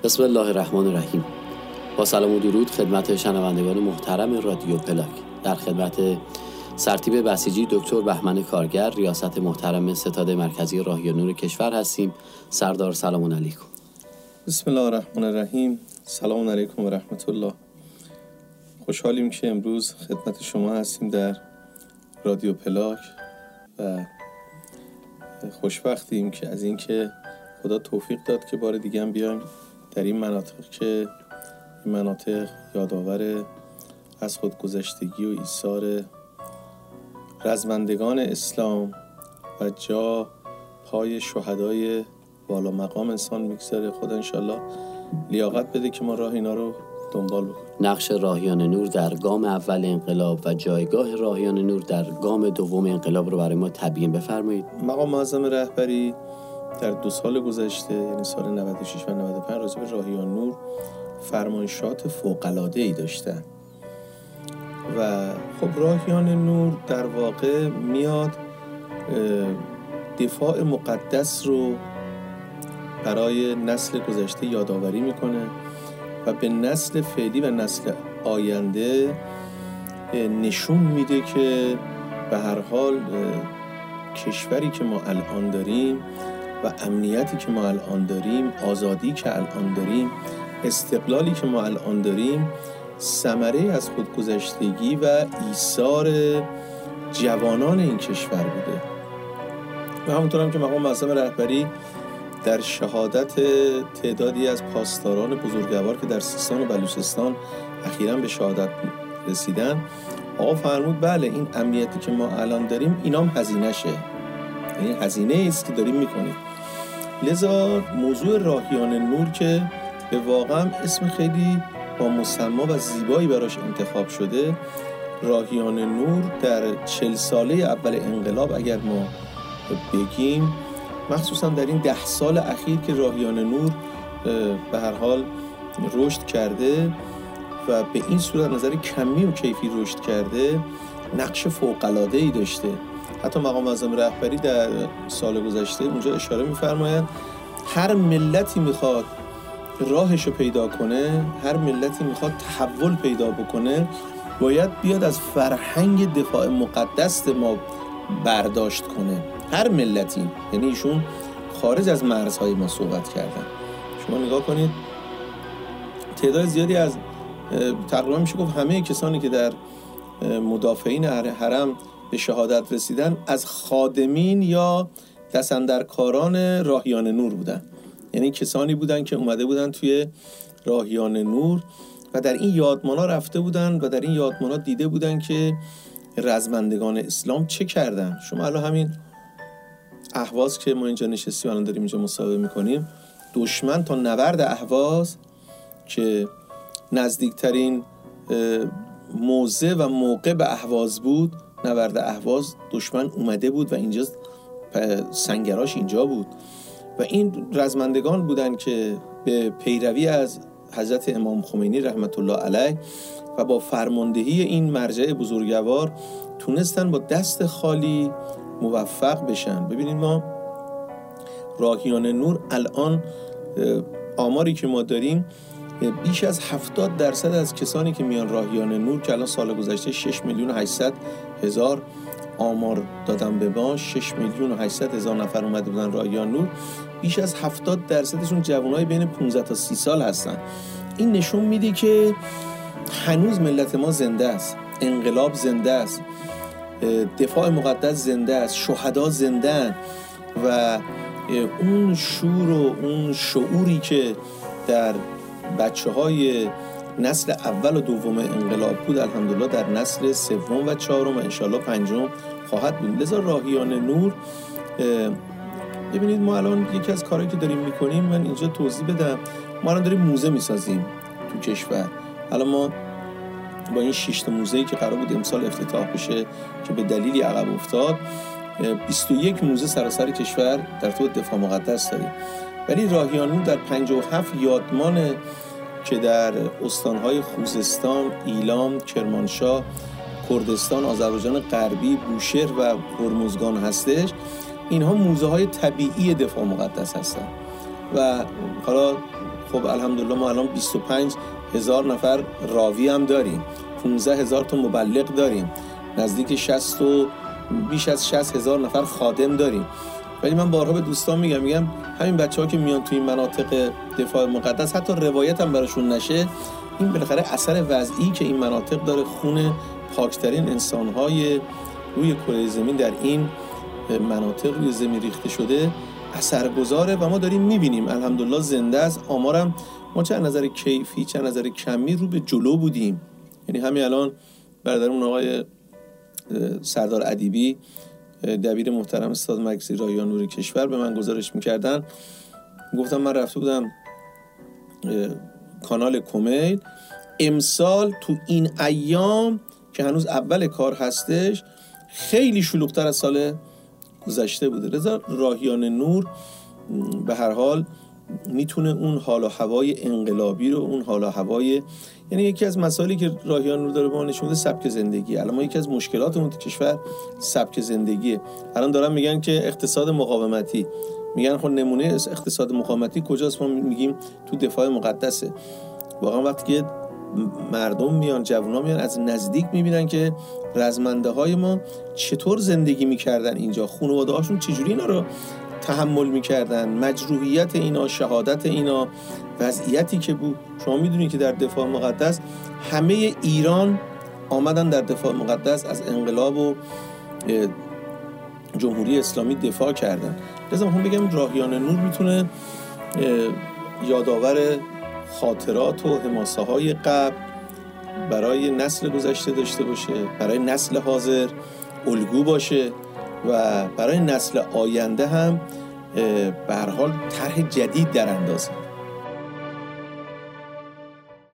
بسم الله الرحمن الرحیم. با سلام و درود خدمت شنوندگان محترم رادیو پلاک. در خدمت سرتیپ بسیجی دکتر بهمن کارگر، ریاست محترم ستاد مرکزی راهی نور کشور هستیم. سردار سلام علیکم. بسم الله الرحمن الرحیم. سلام علیکم و رحمت الله. خوشحالیم که امروز خدمت شما هستیم در رادیو پلاک و خوشبختیم که از اینکه خدا توفیق داد که بار دیگه هم بیایم در این مناطق که این مناطق یادآور از خودگذشتگی و ایثار رزمندگان اسلام و جا پای شهدای بالا مقام انسان میگذاره. خدا انشالله لیاقت بده که ما راه اینا رو دنبال بکنیم. نقش راهیان نور در گام اول انقلاب و جایگاه راهیان نور در گام دوم انقلاب رو برای ما تبیین بفرمایید. مقام معظم رهبری در 2 سال گذشته، یعنی سال 96 و 95، راجع به راهیان نور فرمایشات فوق‌العاده‌ای داشتن و خب راهیان نور در واقع میاد دفاع مقدس رو برای نسل گذشته یادآوری میکنه و به نسل فعلی و نسل آینده نشون میده که به هر حال کشوری که ما الان داریم و امنیتی که ما الان داریم، آزادی که الان داریم، استقلالی که ما الان داریم، ثمره از خودگذشتگی و ایثار جوانان این کشور بوده. و همونطور هم که مقام معظم رهبری در شهادت تعدادی از پاسداران بزرگوار که در سیستان و بلوچستان اخیراً به شهادت رسیدن، آقا فرمود بله این امنیتی که ما الان داریم اینام هزینه‌شه، یعنی هزینه است که داریم میکنیم. لذا موضوع راهیان نور که به واقع اسم خیلی با مسما و زیبایی براش انتخاب شده، راهیان نور در 40 ساله اول انقلاب اگر ما بگیم، مخصوصا در این 10 سال اخیر که راهیان نور به هر حال رشد کرده و به این صورت نظر کمی و کیفی رشد کرده، نقش فوق‌العاده‌ای داشته. حتی مقام معظم رهبری در سال گذشته اونجا اشاره می‌فرماید هر ملتی میخواد راهشو پیدا کنه، هر ملتی میخواد تحول پیدا بکنه، باید بیاد از فرهنگ دفاع مقدس ما برداشت کنه. هر ملتی، یعنی ایشون خارج از مرزهای ما صحبت کردن. شما نگاه کنید تعداد زیادی از تقریبا میشه گفت همه کسانی که در مدافعین حرم به شهادت رسیدن از خادمین یا دستاندرکاران راهیان نور بودن، یعنی کسانی بودن که اومده بودن توی راهیان نور و در این یادمانا رفته بودن و در این یادمانا دیده بودن که رزمندگان اسلام چه کردن. شما الان همین اهواز که ما اینجا نشستیم الان داریم اینجا مصاحبه میکنیم، دشمن تا نبرد اهواز که نزدیکترین موضع و موقع به اهواز بود، نبرد اهواز، دشمن اومده بود و اینجا سنگراش اینجا بود و این رزمندگان بودن که به پیروی از حضرت امام خمینی رحمت الله علیه و با فرماندهی این مرجع بزرگوار تونستن با دست خالی موفق بشن. ببینید ما راهیان نور الان آماری که ما داریم، بیش از 70% از کسانی که میان راهیان نور که الان سال گذشته 6,800,000 آمار دادن به ما، 6,800,000 نفر اومده بودن راهیان نور، بیش از 70%شون جوانای بین 15 تا 30 سال هستن. این نشون میده که هنوز ملت ما زنده است، انقلاب زنده است، دفاع مقدس زنده است، شهدا زنده‌اند و اون شور و اون شعوری که در بچه‌های نسل اول و دوم انقلاب بود، الحمدلله در نسل سوم و چهارم و انشالله پنجم خواهد بود. لذا راهیان نور، ببینید ما الان یکی از کارهایی که داریم میکنیم، من اینجا توضیح بدم، ما الان داریم موزه میسازیم تو کشور. الان ما با این 6 تا موزه‌ای که قرار بود امسال افتتاح بشه که به دلیلی عقب افتاد، 21 موزه سراسر کشور در تو دفاع مقدس داریم. ولی راهیان نور در 57 یادمان که در استانهای خوزستان، ایلام، کرمانشاه، کردستان، آذربایجان غربی، بوشهر و هرمزگان هستش، اینها موزه های طبیعی دفاع مقدس هستن و حالا خب الحمدلله ما الان 25,000 نفر راوی هم داریم، 15,000 تا مبلغ داریم، نزدیک 60 و بیش از 60,000 نفر خادم داریم. ولی من بارها به دوستان میگم همین بچه‌ها که میان توی این مناطق دفاع مقدس حتی روایت هم براشون نشه، این بالاخره اثر وضعی که این مناطق داره، خون پاکترین انسان‌های روی کره زمین در این مناطق روی زمین ریخته شده اثرگذاره و ما داریم میبینیم الحمدلله زنده است. آمارم ما چه از نظر کیفی چه از نظر کمی رو به جلو بودیم. یعنی همین الان برادرمون آقای سردار ادیبی دبیر محترم ستاد مرکزی راهیان نور کشور به من گزارش میکردن، گفتم من رفته بودم کانال کمیل، امسال تو این ایام که هنوز اول کار هستش خیلی شلوغ‌تر از سال گذشته بوده. لذا راهیان نور به هر حال میتونه اون حال و هوای انقلابی رو، اون حال و هوای، یعنی یکی از مسائلی که راهیان نور داره به ما نشون میده سبک زندگی. الان ما یکی از مشکلاتمون تو کشور سبک زندگیه. الان دارن میگن که اقتصاد مقاومتی، میگن خب نمونه اقتصاد مقاومتی کجاست؟ ما میگیم تو دفاع مقدسه. واقعا وقتی که مردم میان، جوونا میان، از نزدیک میبینن که رزمنده های ما چطور زندگی میکردن اینجا، خانواده هاشون چجوری اینا رو تحمل میکردن، مجروحیت اینا، شهادت اینا، وضعیتی که بود. شما میدونید که در دفاع مقدس همه ایران آمدن در دفاع مقدس از انقلاب و جمهوری اسلامی دفاع کردن. لازم هم بگم راهیان نور میتونه یادآور خاطرات و حماسه های قبل برای نسل گذشته داشته باشه، برای نسل حاضر الگو باشه و برای نسل آینده هم به هر حال طرح جدید در اندازه.